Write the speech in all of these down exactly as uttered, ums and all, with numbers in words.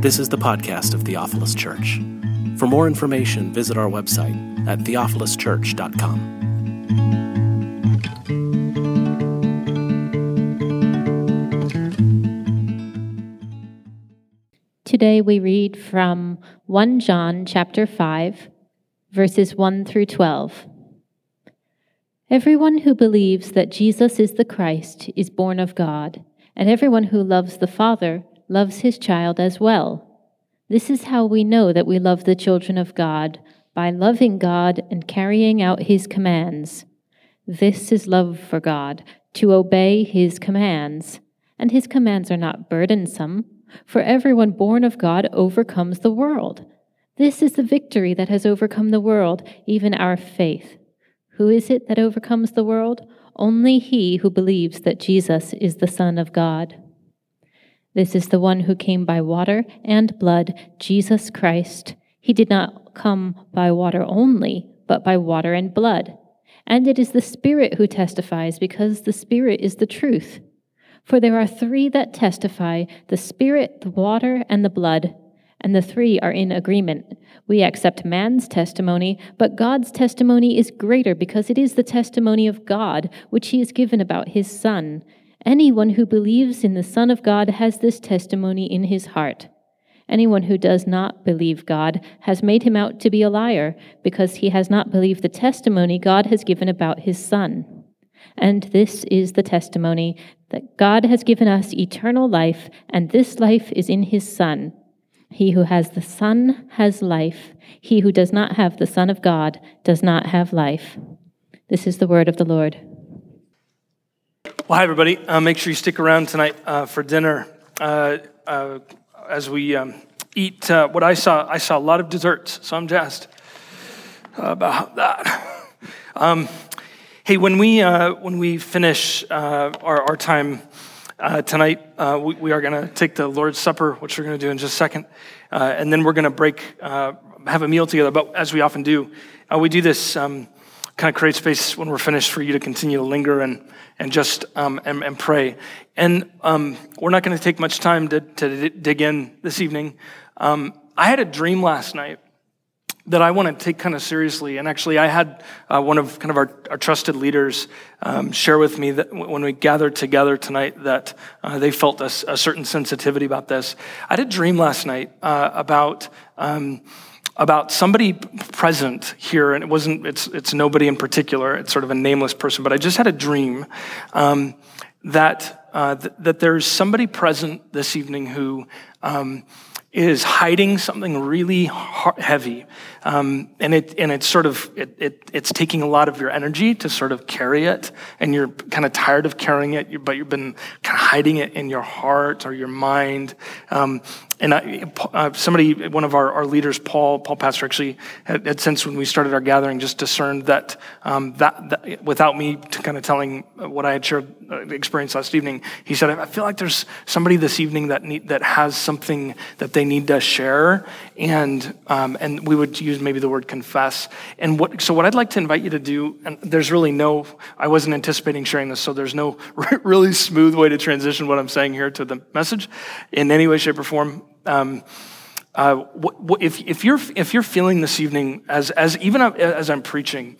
This is the podcast of Theophilus Church. For more information, visit our website at theophilus church dot com. Today we read from First John chapter five, verses one through twelve. Everyone who believes that Jesus is the Christ is born of God, and everyone who loves the Father loves his child as well. This is how we know that we love the children of God, by loving God and carrying out his commands. This is love for God, to obey his commands. And his commands are not burdensome, for everyone born of God overcomes the world. This is the victory that has overcome the world, even our faith. Who is it that overcomes the world? Only he who believes that Jesus is the Son of God. This is the one who came by water and blood, Jesus Christ. He did not come by water only, but by water and blood. And it is the Spirit who testifies, because the Spirit is the truth. For there are three that testify, the Spirit, the water, and the blood, and the three are in agreement. We accept man's testimony, but God's testimony is greater, because it is the testimony of God, which he has given about his Son. Anyone who believes in the Son of God has this testimony in his heart. Anyone who does not believe God has made him out to be a liar, because he has not believed the testimony God has given about his Son. And this is the testimony, that God has given us eternal life, and this life is in his Son. He who has the Son has life. He who does not have the Son of God does not have life. This is the word of the Lord. Well, hi, everybody. Uh, make sure you stick around tonight uh, for dinner. Uh, uh, as we um, eat uh, what I saw, I saw a lot of desserts, so I'm jazzed about that. Um, hey, when we uh, when we finish uh, our, our time uh, tonight, uh, we, we are going to take the Lord's Supper, which we're going to do in just a second, uh, and then we're going to break, uh, have a meal together. But as we often do, uh, we do this um, kind of create space when we're finished for you to continue to linger and and just um, and, and pray. And um, we're not going to take much time to, to dig in this evening. Um, I had a dream last night that I want to take kind of seriously. And actually, I had uh, one of kind of our, our trusted leaders um, share with me that when we gathered together tonight, that uh, they felt a, a certain sensitivity about this. I had a dream last night uh, about um, about somebody present here, and it wasn't, it's it's nobody in particular, it's sort of a nameless person, but I just had a dream um, that uh, th- that there's somebody present this evening who um, is hiding something really hard, heavy, um, and it and it's sort of it, it it's taking a lot of your energy to sort of carry it, and you're kind of tired of carrying it, but you've been kind of hiding it in your heart or your mind. Um, And I, uh, somebody, one of our, our leaders, Paul, Paul Pastor, actually had, had since when we started our gathering just discerned that, um, that, that without me kind of telling what I had shared, uh, experienced last evening, he said, I feel like there's somebody this evening that need, that has something that they need to share, and um, and we would use maybe the word confess. And what so what I'd like to invite you to do, and there's really no, I wasn't anticipating sharing this, so there's no really smooth way to transition what I'm saying here to the message in any way, shape, or form. Um, uh, what, what, if, if you're if you're feeling this evening as as even as I'm preaching,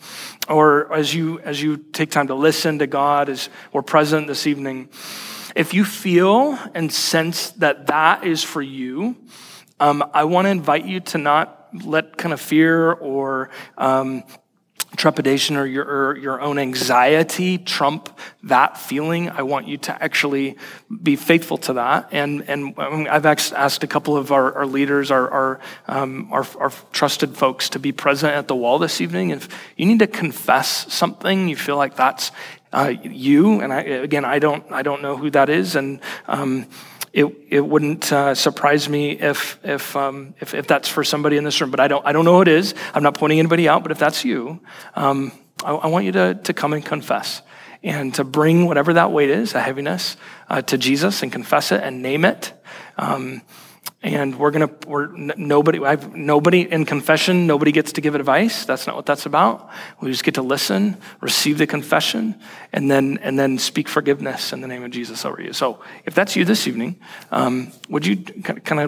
or as you as you take time to listen to God as we're present this evening, if you feel and sense that that is for you, um, I want to invite you to not let kind of fear or um, trepidation or your or your own anxiety trump that feeling. I want you to actually be faithful to that. And and I've asked a couple of our, our leaders, our our, um, our our trusted folks, to be present at the wall this evening. If you need to confess something, you feel like that's uh, you. And I, again, I don't I don't know who that is, and um, It it wouldn't uh, surprise me if if, um, if if that's for somebody in this room, but I don't I don't know who it is. I'm not pointing anybody out, but if that's you, um, I, I want you to to come and confess and to bring whatever that weight is, a heaviness, uh, to Jesus and confess it and name it. Um, And we're gonna, we're nobody, I've, nobody in confession, nobody gets to give advice. That's not what that's about. We just get to listen, receive the confession, and then and then speak forgiveness in the name of Jesus over you. So if that's you this evening, um, would you kind of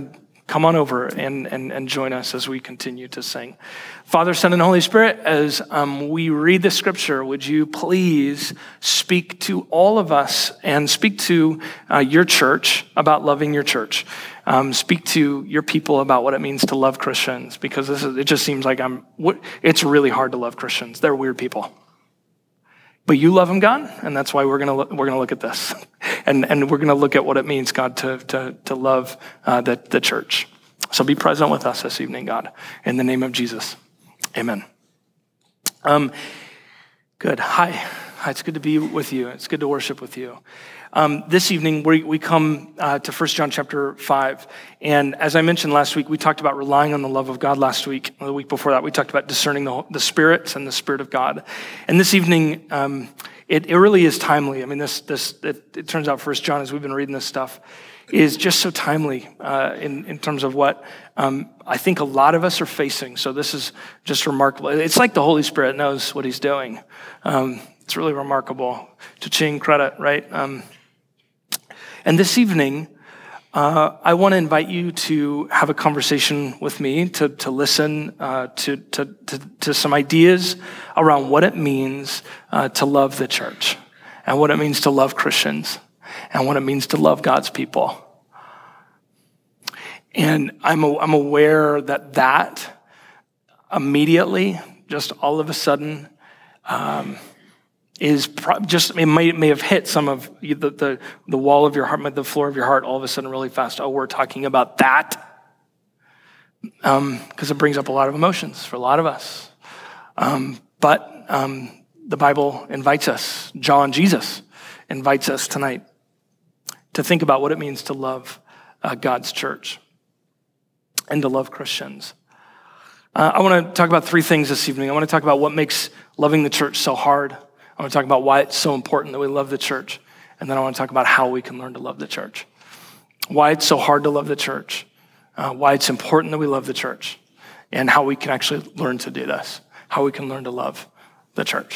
come on over and, and, and join us as we continue to sing. Father, Son, and Holy Spirit, as um, we read the scripture, would you please speak to all of us and speak to uh, your church about loving your church. Um, speak to your people about what it means to love Christians, because this is, it just seems like I'm. It's really hard to love Christians. They're weird people. But you love them, God, and that's why we're gonna look, we're gonna look at this, and and we're gonna look at what it means, God, to to to love uh, the the church. So be present with us this evening, God, in the name of Jesus, Amen. Um, good. Hi, hi. It's good to be with you. It's good to worship with you. Um, this evening, we, we come uh, to First John chapter five. And as I mentioned last week, we talked about relying on the love of God last week. The week before that, we talked about discerning the, the spirits and the Spirit of God. And this evening, um, it, it really is timely. I mean, this this it, it turns out First John, as we've been reading this stuff, is just so timely uh, in, in terms of what um, I think a lot of us are facing. So this is just remarkable. It's like the Holy Spirit knows what he's doing. Um, it's really remarkable. Cha-ching, credit, right? Um, And this evening, uh, I want to invite you to have a conversation with me, to to listen uh, to, to to to some ideas around what it means uh, to love the church, and what it means to love Christians, and what it means to love God's people. And I'm a, I'm aware that that immediately, just all of a sudden, um, is pro- just, it may, may have hit some of the, the, the wall of your heart, the floor of your heart all of a sudden really fast. Oh, we're talking about that? Because um, it brings up a lot of emotions for a lot of us. Um, but um, the Bible invites us, John, Jesus, invites us tonight to think about what it means to love uh, God's church and to love Christians. Uh, I want to talk about three things this evening. I want to talk about what makes loving the church so hard. I want to talk about why it's so important that we love the church. And then I want to talk about how we can learn to love the church. Why it's so hard to love the church. Uh, why it's important that we love the church. And how we can actually learn to do this. How we can learn to love the church.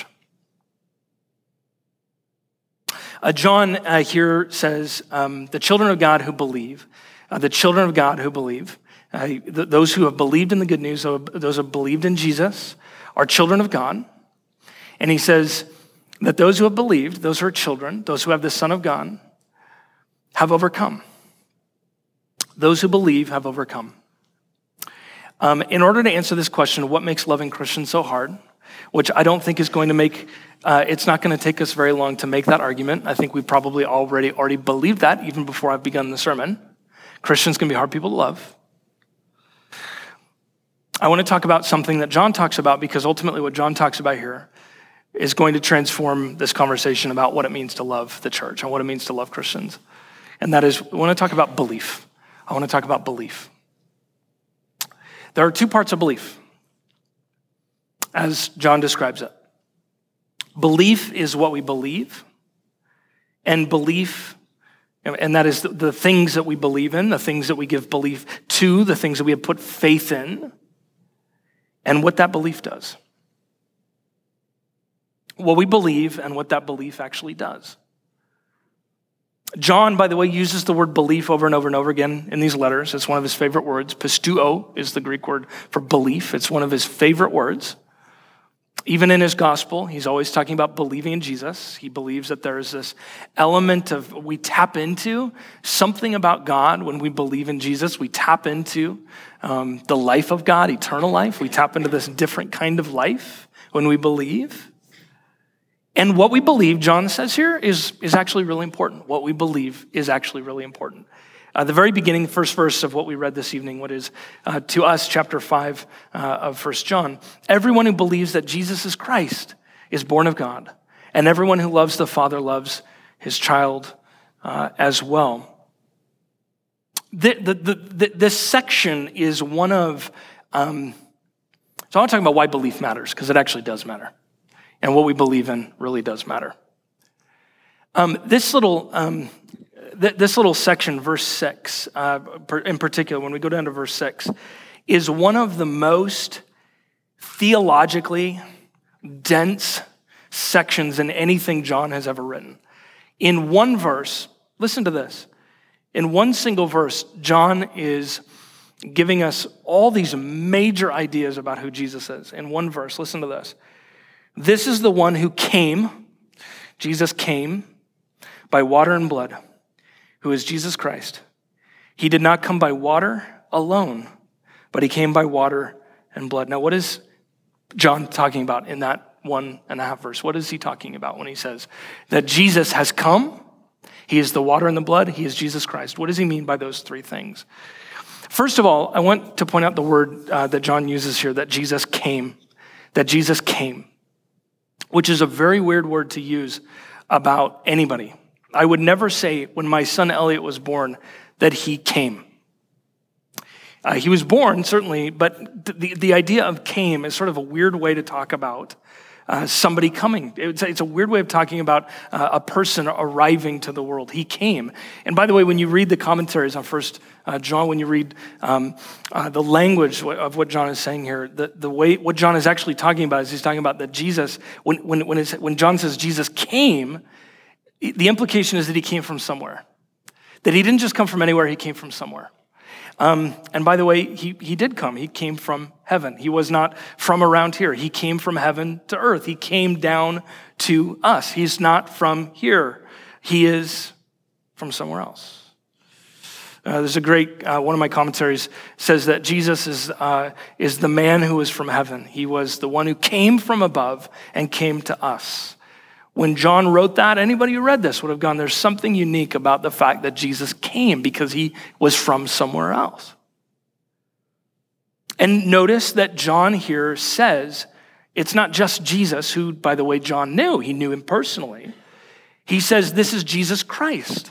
Uh, John uh, here says, um, the children of God who believe, uh, the children of God who believe, uh, th- those who have believed in the good news, those who have believed in Jesus, are children of God. And he says, that those who have believed, those who are children, those who have the Son of God, have overcome. Those who believe have overcome. Um, in order to answer this question, what makes loving Christians so hard, which I don't think is going to make, uh, it's not going to take us very long to make that argument. I think we probably already already believed that even before I've begun the sermon. Christians can be hard people to love. I want to talk about something that John talks about, because ultimately what John talks about here is going to transform this conversation about what it means to love the church and what it means to love Christians. And that is, we want to talk about belief. I want to talk about belief. There are two parts of belief, as John describes it. Belief is what we believe, and belief, and that is the things that we believe in, the things that we give belief to, the things that we have put faith in, and what that belief does. What we believe and what that belief actually does. John, by the way, uses the word belief over and over and over again in these letters. It's one of his favorite words. Pisteuo is the Greek word for belief. It's one of his favorite words. Even in his gospel, he's always talking about believing in Jesus. He believes that there is this element of, we tap into something about God when we believe in Jesus. We tap into um, the life of God, eternal life. We tap into this different kind of life when we believe. And what we believe, John says here, is, is actually really important. What we believe is actually really important. Uh, the very beginning, the first verse of what we read this evening, what is uh, to us, chapter five uh, of First John. Everyone who believes that Jesus is Christ is born of God, and everyone who loves the Father loves his child uh, as well. The, the, the, the, this section is one of, um, so I want to talk about why belief matters, because it actually does matter. And what we believe in really does matter. Um, this little um, th- this little section, verse six, uh, in particular, when we go down to verse six, is one of the most theologically dense sections in anything John has ever written. In one verse, listen to this. In one single verse, John is giving us all these major ideas about who Jesus is. In one verse, listen to this. This is the one who came, Jesus came by water and blood, who is Jesus Christ. He did not come by water alone, but he came by water and blood. Now, what is John talking about in that one and a half verse? What is he talking about when he says that Jesus has come? He is the water and the blood. He is Jesus Christ. What does he mean by those three things? First of all, I want to point out the word uh, that John uses here, that Jesus came, that Jesus came, which is a very weird word to use about anybody. I would never say when my son Elliot was born that he came. Uh, he was born, certainly, but the, the idea of came is sort of a weird way to talk about uh, somebody coming. It's, it's a weird way of talking about uh, a person arriving to the world. He came. And by the way, when you read the commentaries on First uh, John, when you read um, uh, the language of what John is saying here, the, the way what John is actually talking about is he's talking about that Jesus, when, when, when, it's, when John says Jesus came, the implication is that he came from somewhere. That he didn't just come from anywhere, he came from somewhere. Um, and by the way, he, he did come. He came from heaven. He was not from around here. He came from heaven to earth. He came down to us. He's not from here. He is from somewhere else. Uh, there's a great, uh, one of my commentaries says that Jesus is, uh, is the man who is from heaven. He was the one who came from above and came to us. When John wrote that, anybody who read this would have gone, there's something unique about the fact that Jesus came because he was from somewhere else. And notice that John here says, it's not just Jesus, who, by the way, John knew. He knew him personally. He says, this is Jesus Christ.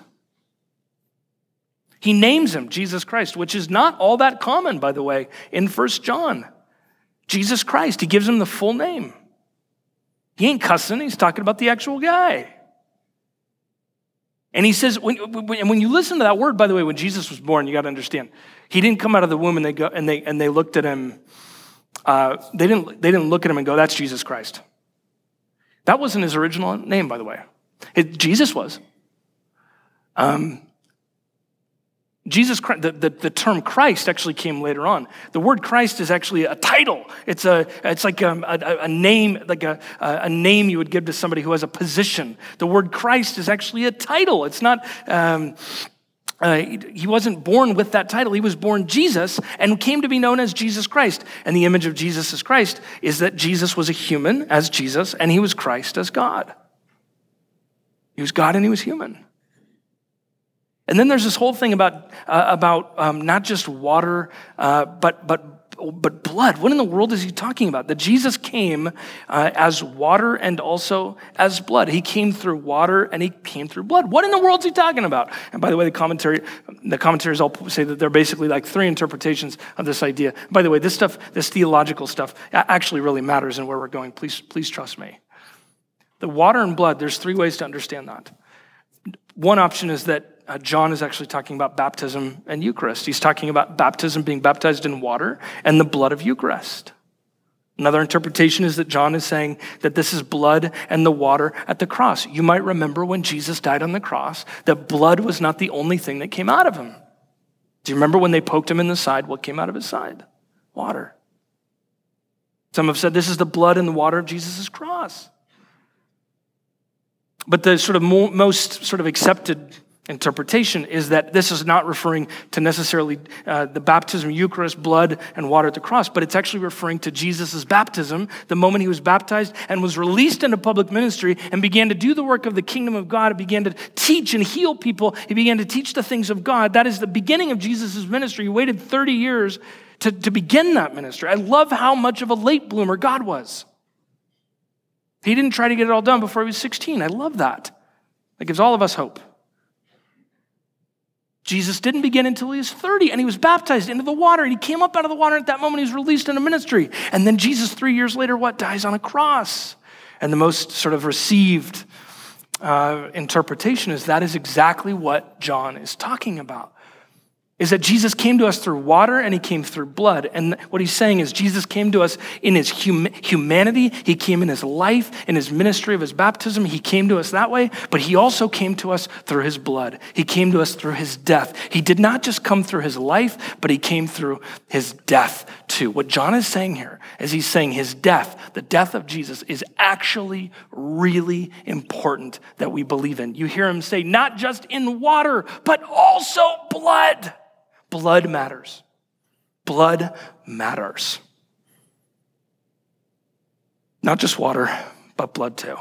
He names him Jesus Christ, which is not all that common, by the way, in First John. Jesus Christ, he gives him the full name. He ain't cussing, he's talking about the actual guy. And he says, when, when, when you listen to that word, by the way, when Jesus was born, you got to understand, he didn't come out of the womb and they go and they and they looked at him. Uh, they didn't they didn't look at him and go, "That's Jesus Christ." That wasn't his original name, by the way. It, Jesus was. Um, Jesus, the, the, the term Christ actually came later on. The word Christ is actually a title. It's a it's like a, a, a name, like a, a name you would give to somebody who has a position. The word Christ is actually a title. It's not. Um, uh, he wasn't born with that title. He was born Jesus and came to be known as Jesus Christ. And the image of Jesus as Christ is that Jesus was a human as Jesus, and he was Christ as God. He was God and he was human. And then there's this whole thing about uh, about um, not just water, uh, but but but blood. What in the world is he talking about? That Jesus came uh, as water and also as blood. He came through water and he came through blood. What in the world is he talking about? And by the way, the commentary, the commentaries all say that there are basically like three interpretations of this idea. By the way, this stuff, this theological stuff, actually really matters in where we're going. Please, please trust me. The water and blood. There's three ways to understand that. One option is that Uh, John is actually talking about baptism and Eucharist. He's talking about baptism, being baptized in water, and the blood of Eucharist. Another interpretation is that John is saying that this is blood and the water at the cross. You might remember when Jesus died on the cross, that blood was not the only thing that came out of him. Do you remember when they poked him in the side? What came out of his side? Water. Some have said this is the blood and the water of Jesus' cross. But the sort of mo- most sort of accepted interpretation is that this is not referring to necessarily uh, the baptism, Eucharist, blood, and water at the cross, but it's actually referring to Jesus' baptism, the moment he was baptized and was released into public ministry and began to do the work of the kingdom of God. He began to teach and heal people. He began to teach the things of God. That is the beginning of Jesus' ministry. He waited thirty years to, to begin that ministry. I love how much of a late bloomer God was. He didn't try to get it all done before he was sixteen. I love that. That gives all of us hope. Jesus didn't begin until he was thirty, and he was baptized into the water, and he came up out of the water. At that moment, he was released into ministry. And then Jesus, three years later, what? Dies on a cross. And the most sort of received uh, interpretation is that is exactly what John is talking about. is that Jesus came to us through water and he came through blood. And what he's saying is Jesus came to us in his hum- humanity. He came in his life, in his ministry of his baptism. He came to us that way, but he also came to us through his blood. He came to us through his death. He did not just come through his life, but he came through his death too. What John is saying here is he's saying his death, the death of Jesus, is actually really important that we believe in. You hear him say, not just in water, but also blood. Blood matters. Blood matters. Not just water, but blood too.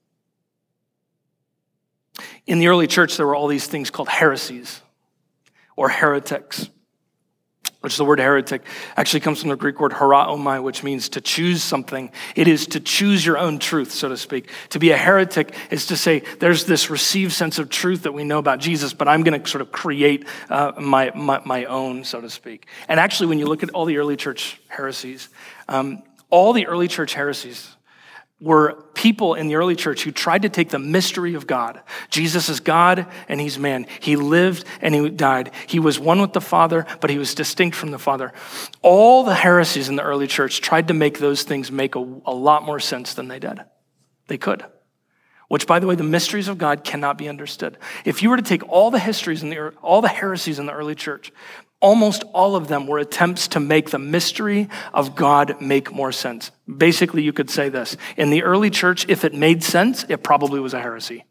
In the early church, there were all these things called heresies or heretics, which the word heretic actually comes from the Greek word heraomai, which means to choose something. It is to choose your own truth, so to speak. To be a heretic is to say, there's this received sense of truth that we know about Jesus, but I'm going to sort of create uh, my, my my own, so to speak. And actually, when you look at all the early church heresies, um, all the early church heresies were people in the early church who tried to take the mystery of God. Jesus is God and he's man. He lived and he died. He was one with the Father, but he was distinct from the Father. All the heresies in the early church tried to make those things make a, a lot more sense than they did. They could. Which, by the way, the mysteries of God cannot be understood. If you were to take all the histories in the all the heresies in the early church, almost all of them were attempts to make the mystery of God make more sense. Basically, you could say this. In the early church, if it made sense, it probably was a heresy.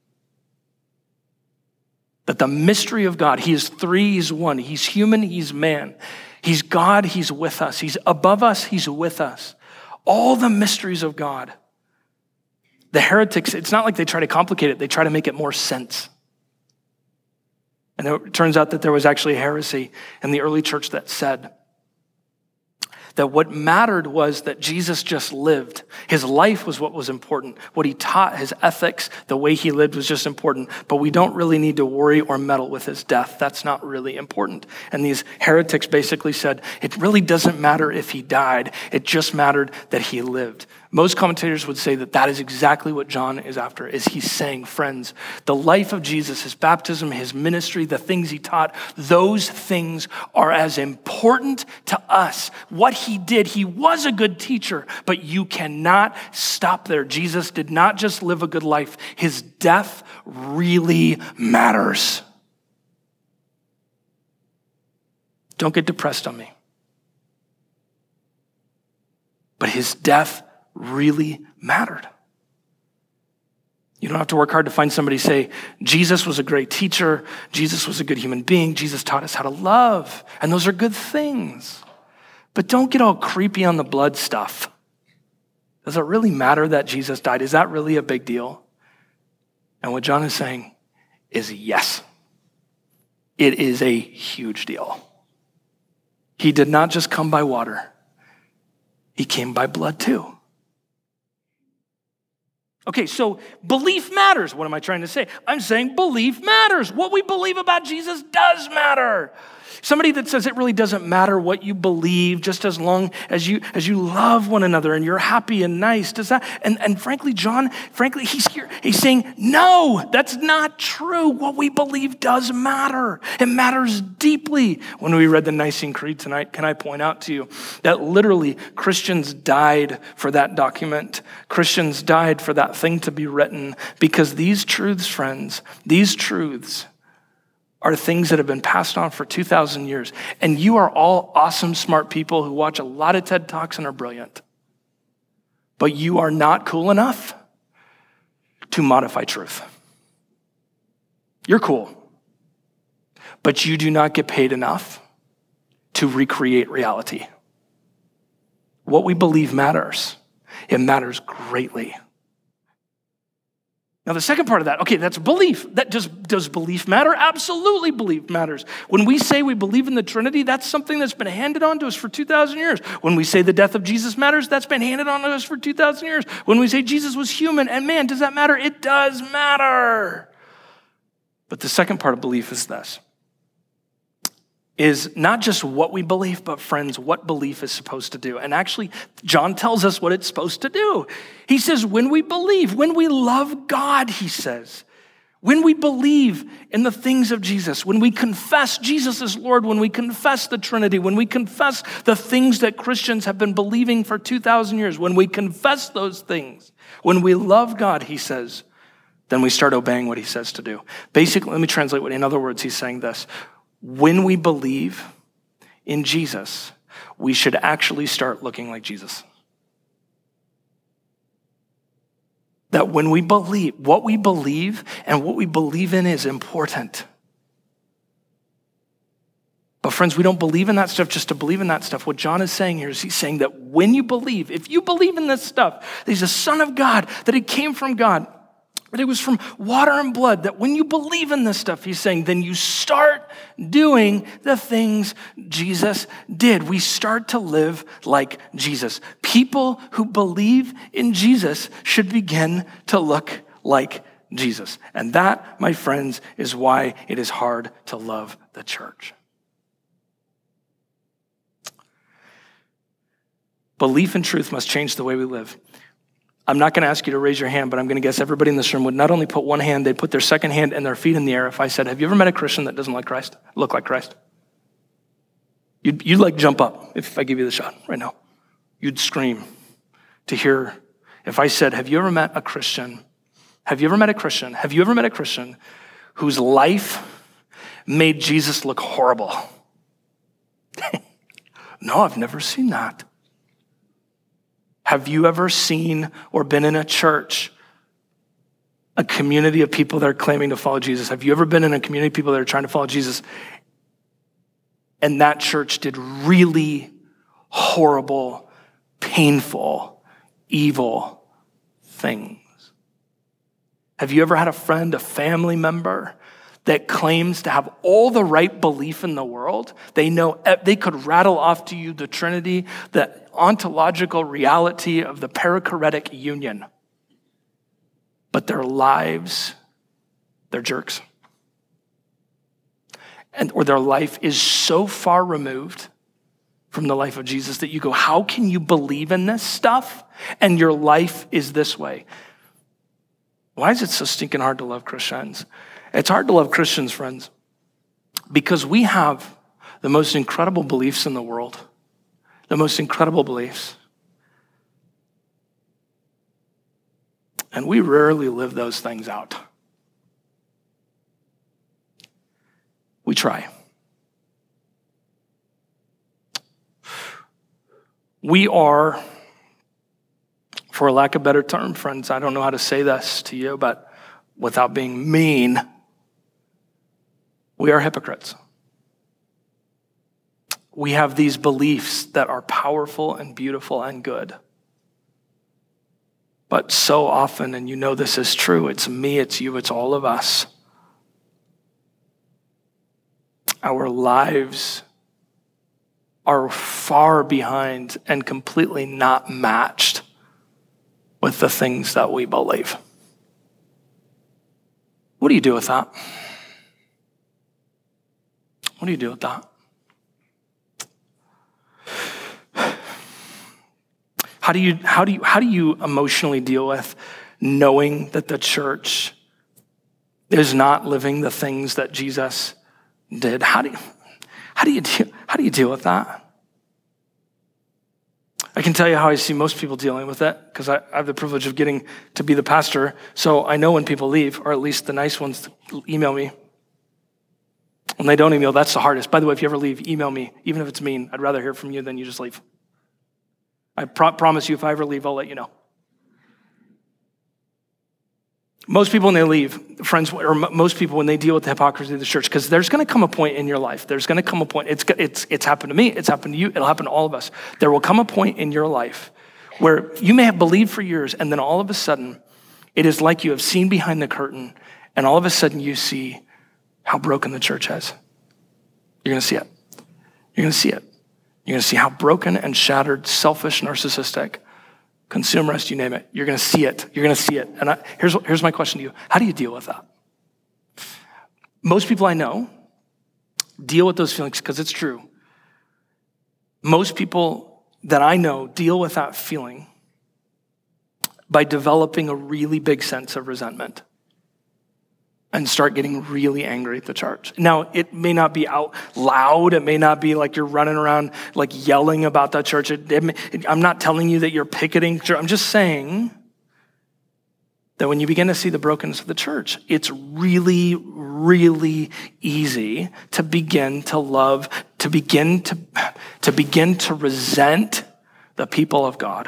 That the mystery of God, he is three, he's one. He's human, he's man. He's God, he's with us. He's above us, he's with us. All the mysteries of God. The heretics, it's not like they try to complicate it. They try to make it more sense. And it turns out that there was actually a heresy in the early church that said that what mattered was that Jesus just lived. His life was what was important. What he taught, his ethics, the way he lived was just important. But we don't really need to worry or meddle with his death. That's not really important. And these heretics basically said, it really doesn't matter if he died. It just mattered that he lived. Most commentators would say that that is exactly what John is after, is he's saying, friends, the life of Jesus, his baptism, his ministry, the things he taught, those things are as important to us. What he did, he was a good teacher, but you cannot stop there. Jesus did not just live a good life. His death really matters. Don't get depressed on me. But his death really mattered. You don't have to work hard to find somebody say, Jesus was a great teacher, Jesus was a good human being, Jesus taught us how to love, and those are good things. But don't get all creepy on the blood stuff. Does it really matter that Jesus died? Is that really a big deal? And what John is saying is yes. It is a huge deal. He did not just come by water. He came by blood too. Okay, so belief matters. What am I trying to say? I'm saying belief matters. What we believe about Jesus does matter. Somebody that says it really doesn't matter what you believe, just as long as you as you love one another and you're happy and nice, does that? And, and frankly, John, frankly, he's here, he's saying, no, that's not true. What we believe does matter. It matters deeply. When we read the Nicene Creed tonight, can I point out to you that literally Christians died for that document. Christians died for that thing to be written, because these truths, friends, these truths are things that have been passed on for two thousand years. And you are all awesome, smart people who watch a lot of TED Talks and are brilliant. But you are not cool enough to modify truth. You're cool. But you do not get paid enough to recreate reality. What we believe matters. It matters greatly. Now, the second part of that, okay, that's belief. That does, does belief matter? Absolutely, belief matters. When we say we believe in the Trinity, that's something that's been handed on to us for two thousand years. When we say the death of Jesus matters, that's been handed on to us for two thousand years. When we say Jesus was human and man, does that matter? It does matter. But the second part of belief is this, is not just what we believe, but friends, what belief is supposed to do. And actually, John tells us what it's supposed to do. He says, when we believe, when we love God, he says, When we believe in the things of Jesus, when we confess Jesus is Lord, when we confess the Trinity, when we confess the things that Christians have been believing for two thousand years, when we confess those things, when we love God, he says, then we start obeying what he says to do. Basically, let me translate what, in other words, he's saying this. When we believe in Jesus, we should actually start looking like Jesus. That when we believe, what we believe and what we believe in is important. But friends, we don't believe in that stuff just to believe in that stuff. What John is saying here is he's saying that when you believe, if you believe in this stuff, that he's a son of God, that he came from God, that it was from water and blood, that when you believe in this stuff, he's saying, then you start doing the things Jesus did. We start to live like Jesus. People who believe in Jesus should begin to look like Jesus. And that, my friends, is why it is hard to love the church. Belief and truth must change the way we live. I'm not going to ask you to raise your hand, but I'm going to guess everybody in this room would not only put one hand, they'd put their second hand and their feet in the air if I said, have you ever met a Christian that doesn't like Christ, look like Christ? You'd, you'd like jump up if I give you the shot right now. You'd scream to hear, if I said, have you ever met a Christian? Have you ever met a Christian? Have you ever met a Christian whose life made Jesus look horrible? No, I've never seen that. Have you ever seen or been in a church, a community of people that are claiming to follow Jesus? Have you ever been in a community of people that are trying to follow Jesus and that church did really horrible, painful, evil things? Have you ever had a friend, a family member that claims to have all the right belief in the world? They know, they could rattle off to you the Trinity, the ontological reality of the perichoretic union. But their lives, they're jerks. And or their life is so far removed from the life of Jesus that you go, how can you believe in this stuff and your life is this way? Why is it so stinking hard to love Christians? It's hard to love Christians, friends, because we have the most incredible beliefs in the world, the most incredible beliefs. And we rarely live those things out. We try. We are, for lack of a better term, friends, I don't know how to say this to you, but without being mean, we are hypocrites. We have these beliefs that are powerful and beautiful and good. But so often, and you know this is true, it's me, it's you, it's all of us. Our lives are far behind and completely not matched with the things that we believe. What do you do with that? What do you do with that? How do you how do you how do you emotionally deal with knowing that the church is not living the things that Jesus did? How do you how do you deal, how do you deal with that? I can tell you how I see most people dealing with it because I, I have the privilege of getting to be the pastor. So I know when people leave, or at least the nice ones email me. When they don't email, that's the hardest. By the way, if you ever leave, email me. Even if it's mean, I'd rather hear from you than you just leave. I pro- promise you, if I ever leave, I'll let you know. Most people when they leave, friends, or most people when they deal with the hypocrisy of the church, because there's going to come a point in your life. There's going to come a point. It's it's it's happened to me. It's happened to you. It'll happen to all of us. There will come a point in your life where you may have believed for years, and then all of a sudden, it is like you have seen behind the curtain, and all of a sudden you see how broken the church is. You're going to see it. You're going to see it. You're going to see how broken and shattered, selfish, narcissistic, consumerist, you name it. You're going to see it. You're going to see it. And I, here's, here's my question to you. How do you deal with that? Most people I know deal with those feelings because it's true. Most people that I know deal with that feeling by developing a really big sense of resentment. and start getting really angry at the church. Now, it may not be out loud. It may not be like you're running around like yelling about that church. It, it, it, I'm not telling you that you're picketing. I'm just saying that when you begin to see the brokenness of the church, it's really, really easy to begin to love, to begin to, to begin to resent the people of God.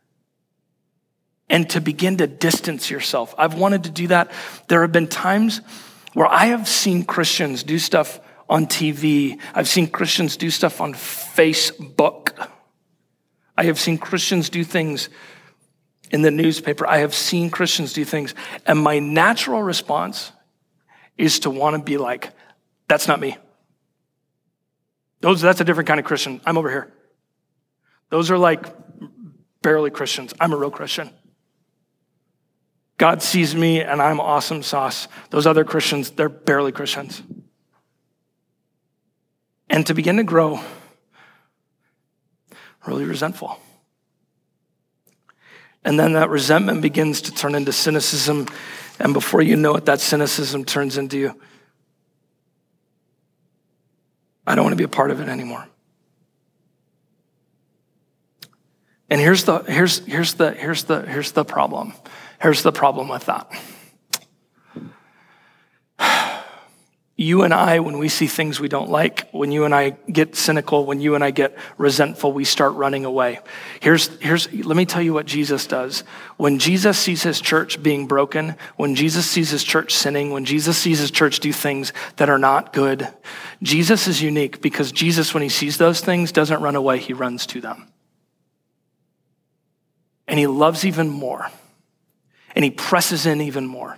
And to begin to distance yourself. I've wanted to do that. There have been times where I have seen Christians do stuff on T V. I've seen Christians do stuff on Facebook. I have seen Christians do things in the newspaper. I have seen Christians do things. And my natural response is to want to be like, that's not me. Those, that's a different kind of Christian. I'm over here. Those are like barely Christians. I'm a real Christian. God sees me and I'm awesome sauce. Those other Christians, they're barely Christians. And to begin to grow really resentful. And then that resentment begins to turn into cynicism. And before you know it, that cynicism turns into, I don't want to be a part of it anymore. And here's the, here's, here's the, here's the, here's the problem. Here's the problem with that. You and I, when we see things we don't like, when you and I get cynical, when you and I get resentful, we start running away. Here's, here's, let me tell you what Jesus does. When Jesus sees his church being broken, when Jesus sees his church sinning, when Jesus sees his church do things that are not good, Jesus is unique because Jesus, when he sees those things, doesn't run away, he runs to them. And he loves even more. And he presses in even more.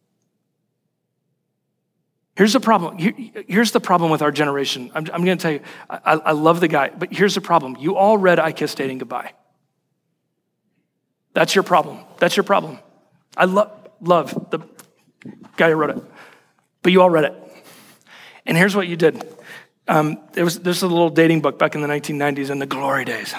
Here's the problem. Here's the problem with our generation. I'm, I'm going to tell you, I, I love the guy, but here's the problem. You all read I Kissed Dating Goodbye. That's your problem. That's your problem. I love love the guy who wrote it, but you all read it. And here's what you did. Um, there was there's a little dating book back in the nineteen nineties in the glory days.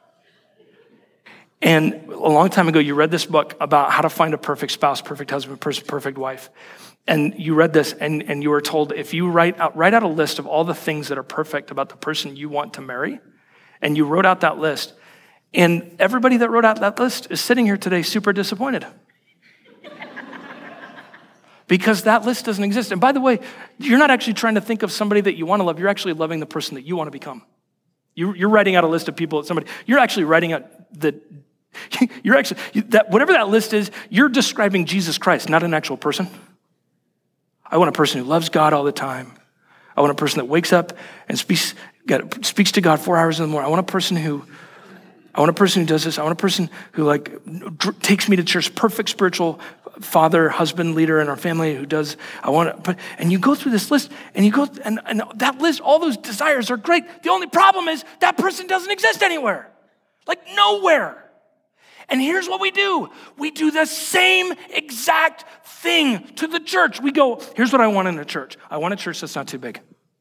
And a long time ago, you read this book about how to find a perfect spouse, perfect husband, perfect wife. And you read this and, and you were told, if you write out, write out a list of all the things that are perfect about the person you want to marry, and you wrote out that list, and everybody that wrote out that list is sitting here today super disappointed. Because that list doesn't exist. And by the way, you're not actually trying to think of somebody that you want to love. You're actually loving the person that you want to become. You, you're writing out a list of people, somebody, you're actually writing out the You're actually, that whatever that list is, you're describing Jesus Christ, not an actual person. I want a person who loves God all the time. I want a person that wakes up and speaks, God, speaks to God four hours in the morning. I want a person who, I want a person who does this. I want a person who like dr- takes me to church, perfect spiritual father, husband, leader in our family who does, I want to, and you go through this list and you go, and, and that list, all those desires are great. The only problem is that person doesn't exist anywhere. Like nowhere. And here's what we do. We do the same exact thing to the church. We go, here's what I want in a church. I want a church that's not too big.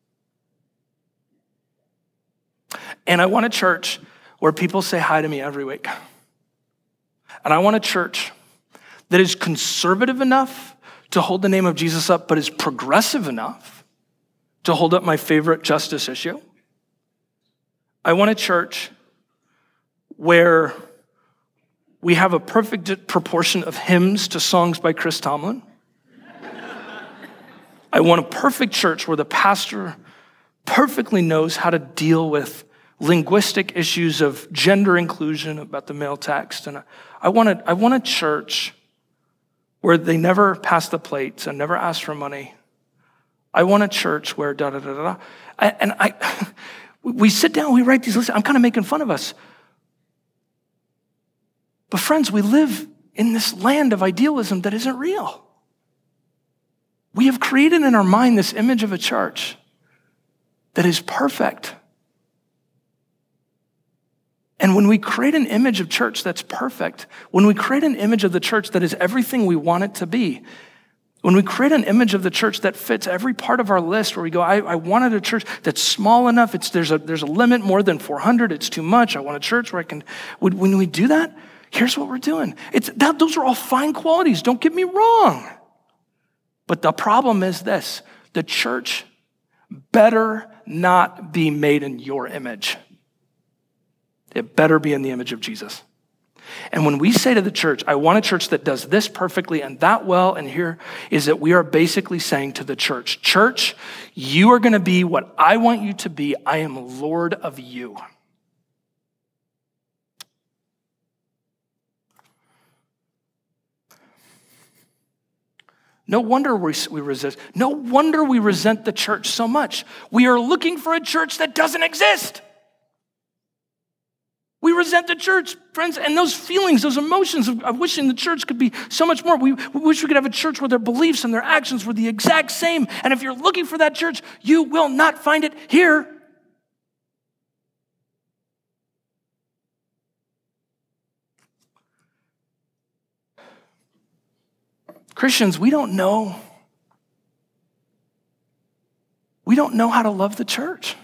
And I want a church where people say hi to me every week. And I want a church that is conservative enough to hold the name of Jesus up, but is progressive enough to hold up my favorite justice issue. I want a church where we have a perfect proportion of hymns to songs by Chris Tomlin. I want a perfect church where the pastor perfectly knows how to deal with linguistic issues of gender inclusion about the male text. And I want a, I want a church where they never pass the plates and never ask for money. I want a church where da da da da. And I, we sit down, we write these lists. I'm kind of making fun of us. But friends, we live in this land of idealism that isn't real. We have created in our mind this image of a church that is perfect. And when we create an image of church that's perfect, when we create an image of the church that is everything we want it to be, when we create an image of the church that fits every part of our list, where we go, I, I wanted a church that's small enough, it's, there's, a, there's a limit more than four hundred, it's too much, I want a church where I can, when we do that, here's what we're doing. It's that, those are all fine qualities. Don't get me wrong. But the problem is this: the church better not be made in your image. It better be in the image of Jesus. And when we say to the church, I want a church that does this perfectly and that well, and here is that we are basically saying to the church, church, you are going to be what I want you to be. I am Lord of you. No wonder we, we resist. No wonder we resent the church so much. We are looking for a church that doesn't exist. We resent the church, friends, and those feelings, those emotions of, of wishing the church could be so much more. We, we wish we could have a church where their beliefs and their actions were the exact same. And if you're looking for that church, you will not find it here. Christians, we don't know. We don't know how to love the church.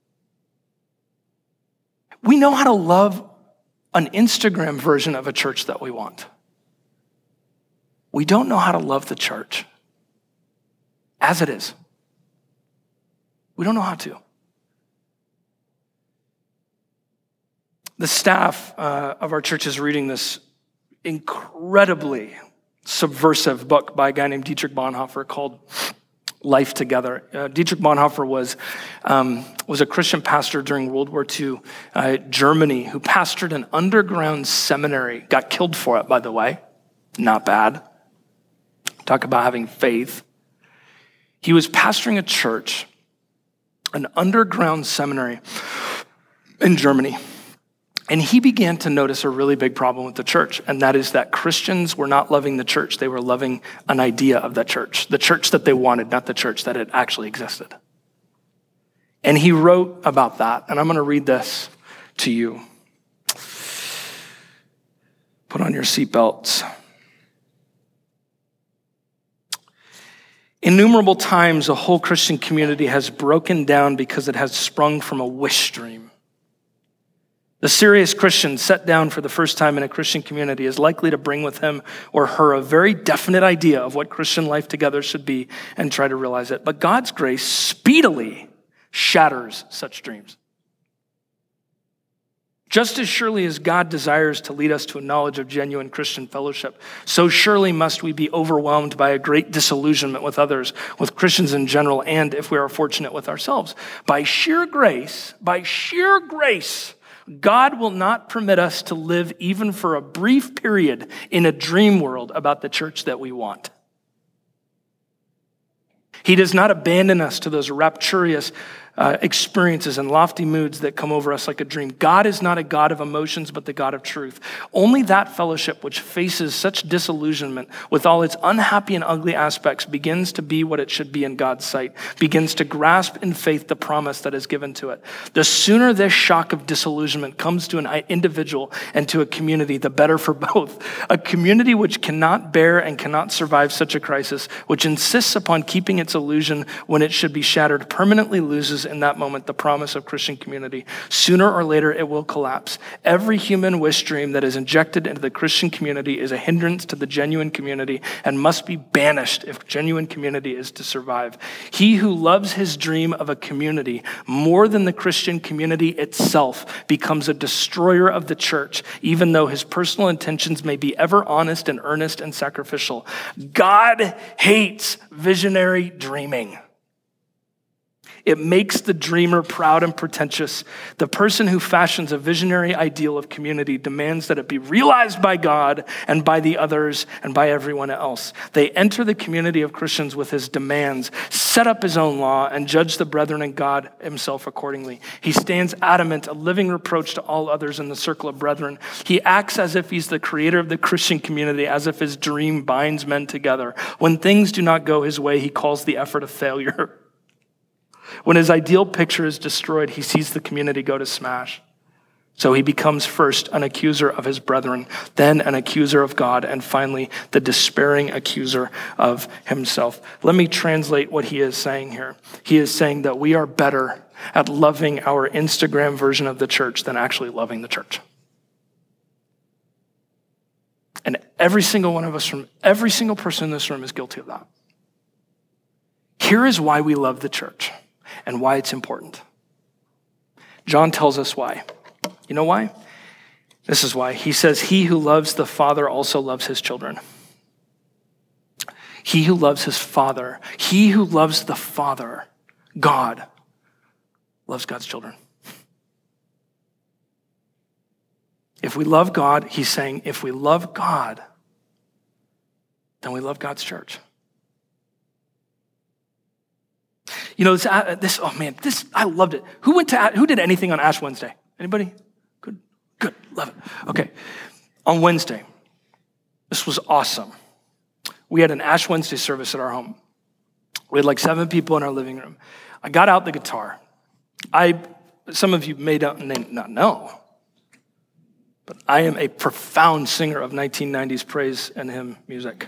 We know how to love an Instagram version of a church that we want. We don't know how to love the church as it is. We don't know how to. The staff uh, of our church is reading this incredibly subversive book by a guy named Dietrich Bonhoeffer called Life Together. Uh, Dietrich Bonhoeffer was um, was a Christian pastor during World War Two, uh, Germany, who pastored an underground seminary. Got killed for it, by the way. Not bad. Talk about having faith. He was pastoring a church, an underground seminary in Germany. And he began to notice a really big problem with the church, and that is that Christians were not loving the church. They were loving an idea of that church, the church that they wanted, not the church that it actually existed. And he wrote about that, and I'm going to read this to you. Put on your seatbelts. Innumerable times a whole Christian community has broken down because it has sprung from a wish dream. The serious Christian set down for the first time in a Christian community is likely to bring with him or her a very definite idea of what Christian life together should be and try to realize it. But God's grace speedily shatters such dreams. Just as surely as God desires to lead us to a knowledge of genuine Christian fellowship, so surely must we be overwhelmed by a great disillusionment with others, with Christians in general, and if we are fortunate with ourselves. By sheer grace, by sheer grace, God will not permit us to live even for a brief period in a dream world about the church that we want. He does not abandon us to those rapturous uh, experiences and lofty moods that come over us like a dream. God is not a God of emotions, but the God of truth. Only that fellowship which faces such disillusionment with all its unhappy and ugly aspects begins to be what it should be in God's sight, begins to grasp in faith the promise that is given to it. The sooner this shock of disillusionment comes to an individual and to a community, the better for both. A community which cannot bear and cannot survive such a crisis, which insists upon keeping its illusion when it should be shattered, permanently loses in that moment the promise of Christian community. Sooner or later, it will collapse. Every human wish dream that is injected into the Christian community is a hindrance to the genuine community and must be banished if genuine community is to survive. He who loves his dream of a community more than the Christian community itself becomes a destroyer of the church, even though his personal intentions may be ever honest and earnest and sacrificial. God hates visionary dreaming. It makes the dreamer proud and pretentious. The person who fashions a visionary ideal of community demands that it be realized by God and by the others and by everyone else. They enter the community of Christians with his demands, set up his own law, and judge the brethren and God himself accordingly. He stands adamant, a living reproach to all others in the circle of brethren. He acts as if he's the creator of the Christian community, as if his dream binds men together. When things do not go his way, he calls the effort a failure. When his ideal picture is destroyed, he sees the community go to smash. So he becomes first an accuser of his brethren, then an accuser of God, and finally the despairing accuser of himself. Let me translate what he is saying here. He is saying that we are better at loving our Instagram version of the church than actually loving the church. And every single one of us, from every single person in this room is guilty of that. Here is why we love the church and why it's important. John tells us why. You know why? This is why. He says, he who loves the Father also loves his children. He who loves his Father, he who loves the Father, God, loves God's children. If we love God, he's saying, if we love God, then we love God's church. You know, this, uh, this oh man, this, I loved it. Who went to, who did anything on Ash Wednesday? Anybody? Good, good, love it. Okay, on Wednesday, this was awesome. We had an Ash Wednesday service at our home. We had like seven people in our living room. I got out the guitar. I, some of you may not, not know, but I am a profound singer of nineteen nineties praise and hymn music.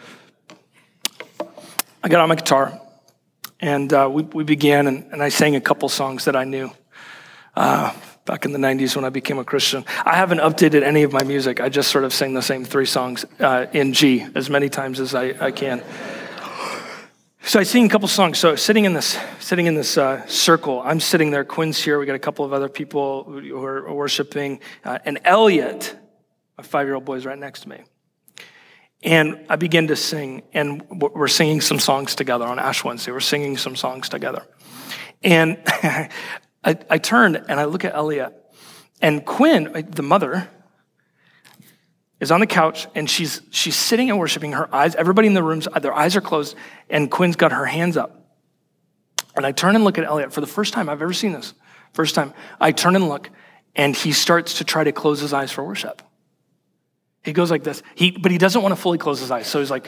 I got on my guitar, and uh, we, we began, and, and I sang a couple songs that I knew uh, back in the nineties when I became a Christian. I haven't updated any of my music. I just sort of sing the same three songs uh, in G as many times as I, I can. So I sing a couple songs. So sitting in this sitting in this uh, circle, I'm sitting there. Quinn's here. We got a couple of other people who are worshiping, uh, and Elliot, my five-year-old boy, is right next to me. And I begin to sing, and we're singing some songs together on Ash Wednesday. We're singing some songs together, and I, I turn and I look at Elliot, and Quinn, the mother, is on the couch, and she's she's sitting and worshiping. Her eyes, everybody in the rooms, their eyes are closed, and Quinn's got her hands up. And I turn and look at Elliot for the first time I've ever seen this. First time, I turn and look, and he starts to try to close his eyes for worship. He goes like this, he but he doesn't want to fully close his eyes, so he's like,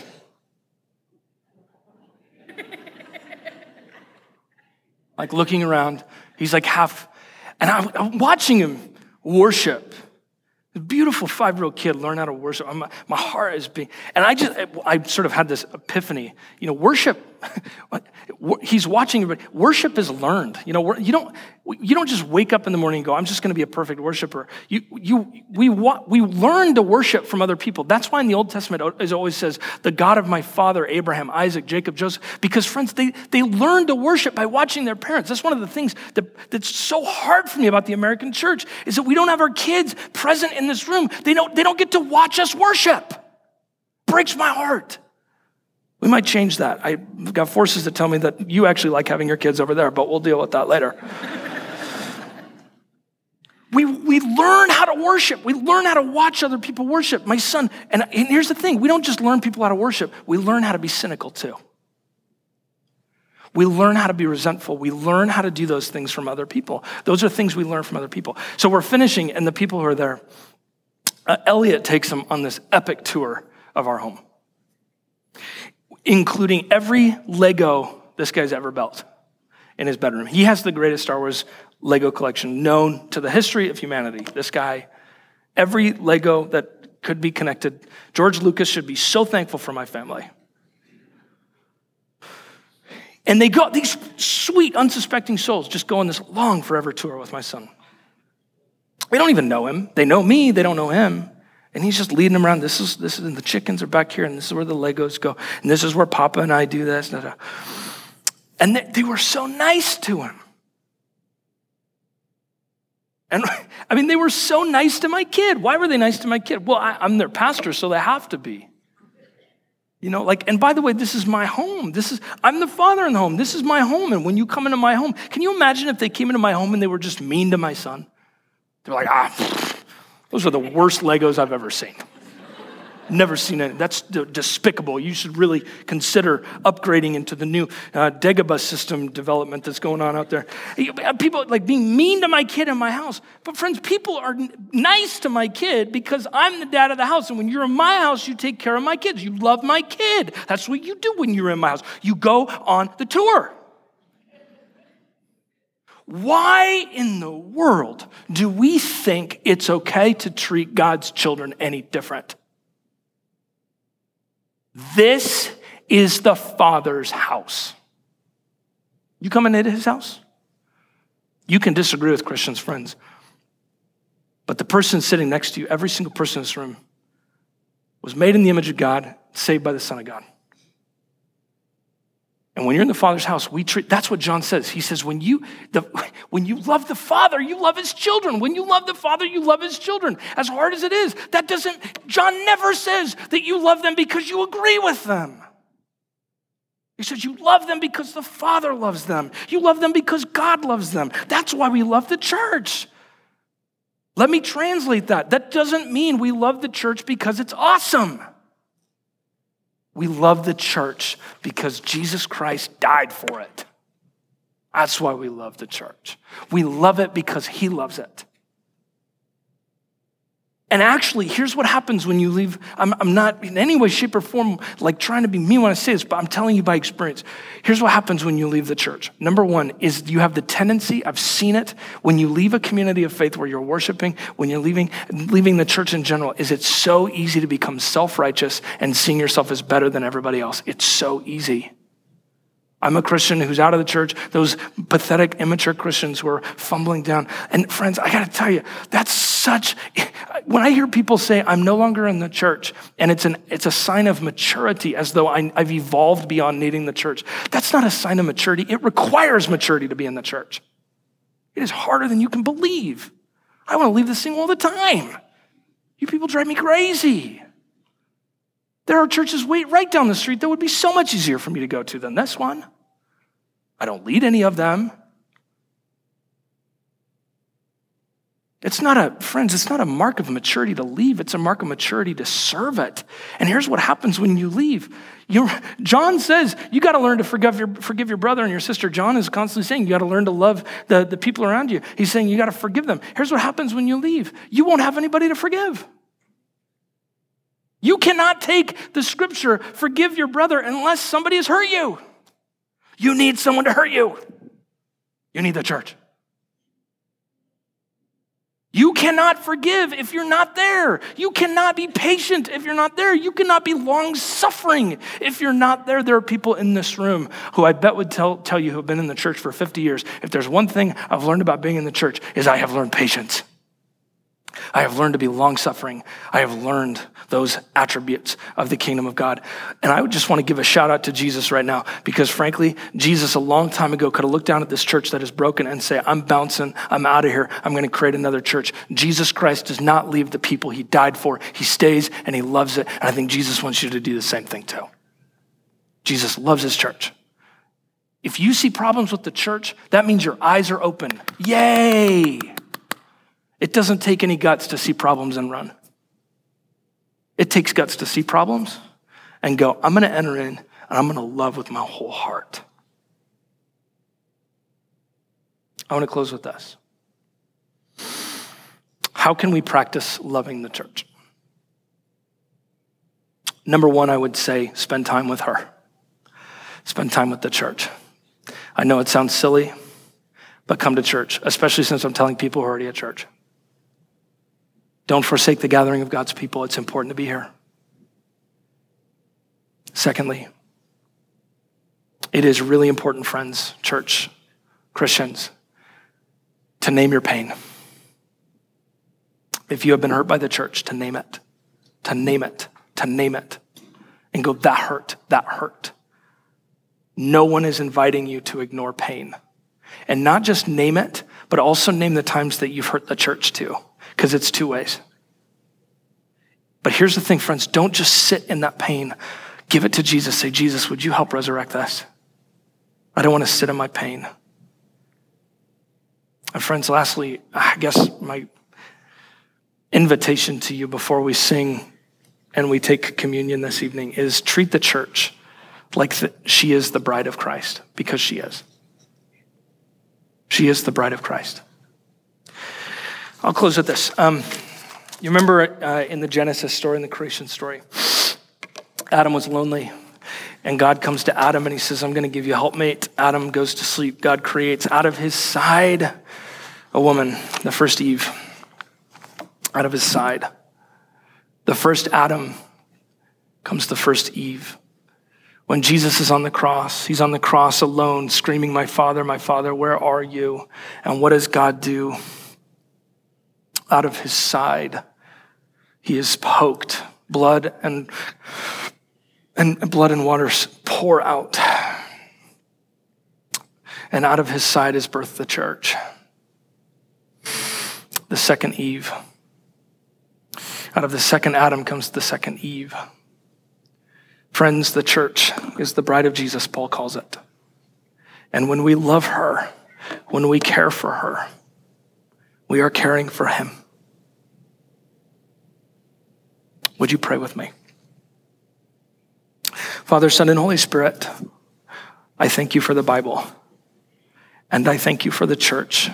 like looking around. He's like half, and I'm, I'm watching him worship. A beautiful five-year-old kid learn how to worship. I'm, my heart is being, and I just, I sort of had this epiphany. You know, worship, he's watching everybody. Worship is learned. You know, you don't, you don't just wake up in the morning and go, I'm just going to be a perfect worshiper. You, you, we, we learn to worship from other people. That's why in the Old Testament it always says, the God of my father, Abraham, Isaac, Jacob, Joseph, because friends, they, they learn to worship by watching their parents. That's one of the things that, that's so hard for me about the American church is that we don't have our kids present in this room. They don't, they don't get to watch us worship. Breaks my heart. We might change that. I've got forces that tell me that you actually like having your kids over there, but we'll deal with that later. we, we learn how to worship. We learn how to watch other people worship. My son, and, and here's the thing, we don't just learn people how to worship, we learn how to be cynical too. We learn how to be resentful. We learn how to do those things from other people. Those are things we learn from other people. So we're finishing, and the people who are there, uh, Elliot takes them on this epic tour of our home, including every Lego this guy's ever built in his bedroom. He has the greatest Star Wars Lego collection known to the history of humanity. This guy, every Lego that could be connected. George Lucas should be so thankful for my family. And they go, these sweet, unsuspecting souls just go on this long, forever tour with my son. They don't even know him. They know me, they don't know him. And he's just leading them around. This is, this is, and the chickens are back here, and this is where the Legos go. And this is where Papa and I do this. And they, they were so nice to him. And I mean, they were so nice to my kid. Why were they nice to my kid? Well, I, I'm their pastor, so they have to be. You know, like, and by the way, this is my home. This is, I'm the father in the home. This is my home. And when you come into my home, can you imagine if they came into my home and they were just mean to my son? They're like, ah, those are the worst Legos I've ever seen. Never seen it. That's despicable. You should really consider upgrading into the new uh, Dagobah system development that's going on out there. People like being mean to my kid in my house. But friends, people are nice to my kid because I'm the dad of the house. And when you're in my house, you take care of my kids. You love my kid. That's what you do when you're in my house. You go on the tour. Why in the world do we think it's okay to treat God's children any different? This is the Father's house. You coming into his house? You can disagree with Christians, friends, but the person sitting next to you, every single person in this room, was made in the image of God, saved by the Son of God. And when you're in the Father's house, we treat, that's what John says. He says, when you, the, when you love the Father, you love his children. When you love the Father, you love his children. As hard as it is, that doesn't, John never says that you love them because you agree with them. He says you love them because the Father loves them. You love them because God loves them. That's why we love the church. Let me translate that. That doesn't mean we love the church because it's awesome. We love the church because Jesus Christ died for it. That's why we love the church. We love it because he loves it. And actually, here's what happens when you leave. I'm, I'm not in any way, shape, or form like trying to be mean when I say this, but I'm telling you by experience. Here's what happens when you leave the church. Number one is you have the tendency, I've seen it, when you leave a community of faith where you're worshiping, when you're leaving, leaving the church in general, is it's so easy to become self-righteous and seeing yourself as better than everybody else. It's so easy. I'm a Christian who's out of the church, those pathetic, immature Christians who are fumbling down. And friends, I gotta tell you, that's such, when I hear people say, I'm no longer in the church, and it's an it's a sign of maturity as though I, I've evolved beyond needing the church. That's not a sign of maturity. It requires maturity to be in the church. It is harder than you can believe. I wanna leave this thing all the time. You people drive me crazy. There are churches right down the street that would be so much easier for me to go to than this one. I don't lead any of them. It's not a, friends, it's not a mark of maturity to leave. It's a mark of maturity to serve it. And here's what happens when you leave. You're, John says you got to learn to forgive your, forgive your brother and your sister. John is constantly saying you got to learn to love the, the people around you. He's saying you got to forgive them. Here's what happens when you leave. You won't have anybody to forgive. You cannot take the scripture, forgive your brother, unless somebody has hurt you. You need someone to hurt you. You need the church. You cannot forgive if you're not there. You cannot be patient if you're not there. You cannot be long-suffering if you're not there. There are people in this room who I bet would tell, tell you who have been in the church for fifty years, if there's one thing I've learned about being in the church is I have learned patience. I have learned to be long-suffering. I have learned those attributes of the kingdom of God. And I would just want to give a shout out to Jesus right now because frankly, Jesus a long time ago could have looked down at this church that is broken and say, I'm bouncing, I'm out of here, I'm going to create another church. Jesus Christ does not leave the people he died for. He stays and he loves it. And I think Jesus wants you to do the same thing too. Jesus loves his church. If you see problems with the church, that means your eyes are open. Yay! It doesn't take any guts to see problems and run. It takes guts to see problems and go, I'm going to enter in and I'm going to love with my whole heart. I want to close with this. How can we practice loving the church? Number one, I would say spend time with her. Spend time with the church. I know it sounds silly, but come to church, especially since I'm telling people who are already at church. Don't forsake the gathering of God's people. It's important to be here. Secondly, it is really important, friends, church, Christians, to name your pain. If you have been hurt by the church, to name it, to name it, to name it, and go, that hurt, that hurt. No one is inviting you to ignore pain. And not just name it, but also name the times that you've hurt the church too. Because it's two ways. But here's the thing, friends. Don't just sit in that pain. Give it to Jesus. Say, Jesus, would you help resurrect this? I don't want to sit in my pain. And friends, lastly, I guess my invitation to you before we sing and we take communion this evening is treat the church like the, she is the bride of Christ, because she is. She is the bride of Christ. I'll close with this. Um, you remember uh, in the Genesis story, in the creation story, Adam was lonely, and God comes to Adam and he says, I'm going to give you a helpmate. Adam goes to sleep. God creates out of his side a woman, the first Eve, out of his side. The first Adam comes the first Eve. When Jesus is on the cross, he's on the cross alone, screaming, my Father, my Father, where are you? And what does God do? Out of his side, he is poked. Blood and, and blood and water pour out. And out of his side is birthed the church. The second Eve. Out of the second Adam comes the second Eve. Friends, the church is the bride of Jesus, Paul calls it. And when we love her, when we care for her, we are caring for him. Would you pray with me? Father, Son, and Holy Spirit, I thank you for the Bible, and I thank you for the church.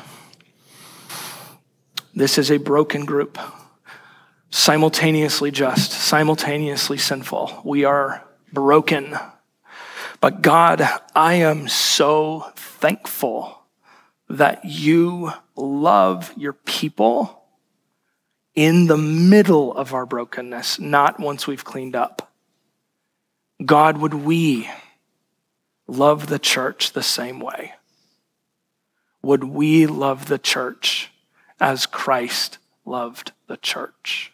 This is a broken group, simultaneously just, simultaneously sinful. We are broken. But God, I am so thankful that you love your people in the middle of our brokenness, not once we've cleaned up. God, would we love the church the same way? Would we love the church as Christ loved the church?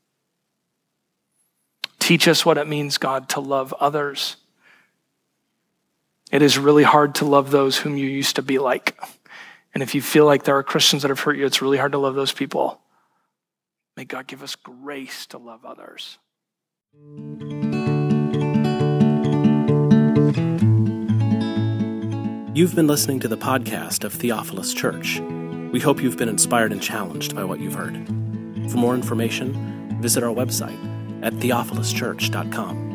Teach us what it means, God, to love others. It is really hard to love those whom you used to be like. And if you feel like there are Christians that have hurt you, it's really hard to love those people. May God give us grace to love others. You've been listening to the podcast of Theophilus Church. We hope you've been inspired and challenged by what you've heard. For more information, visit our website at theophilus church dot com.